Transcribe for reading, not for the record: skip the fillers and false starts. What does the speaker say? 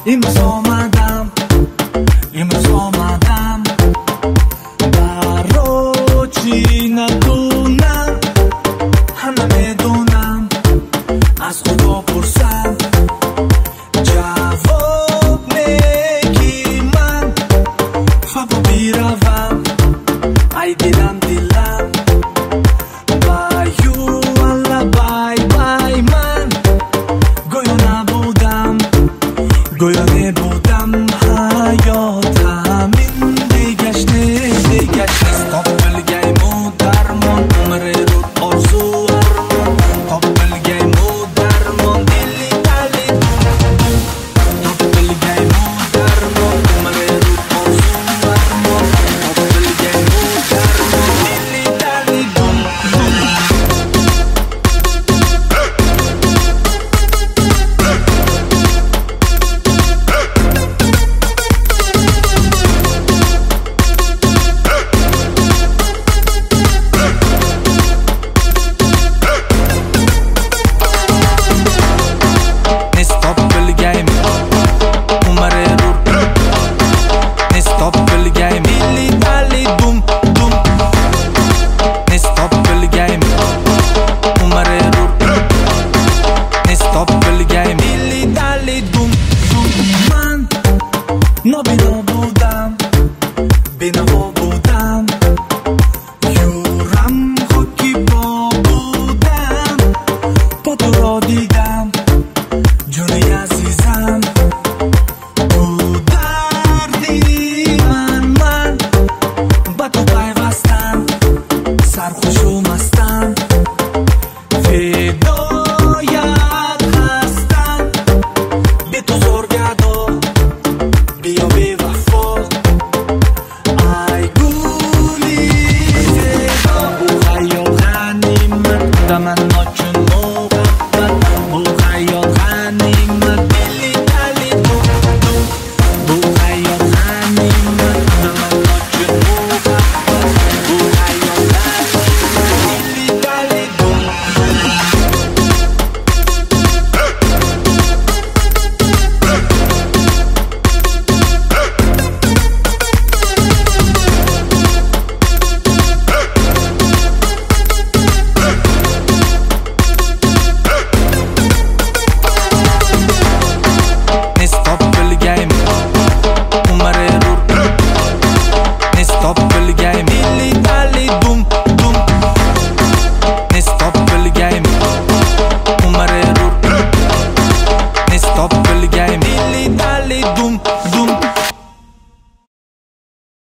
امروز آمدم برا چی ندونم، همه میدونم، از خدا پرسم جواب میگی من فقط بیروم. ای دلم بایو والا بای من گویا نبودم حیاتم این دیگشنه قابل گیمو درمان عمر رو آرزو ارمان قابل گیمو درمان دلی دلی قابل گیمو درمان عمر رو آرزو ارمان قابل گیمو درمان دلی دلی نابینا بودم، بینوا بودم.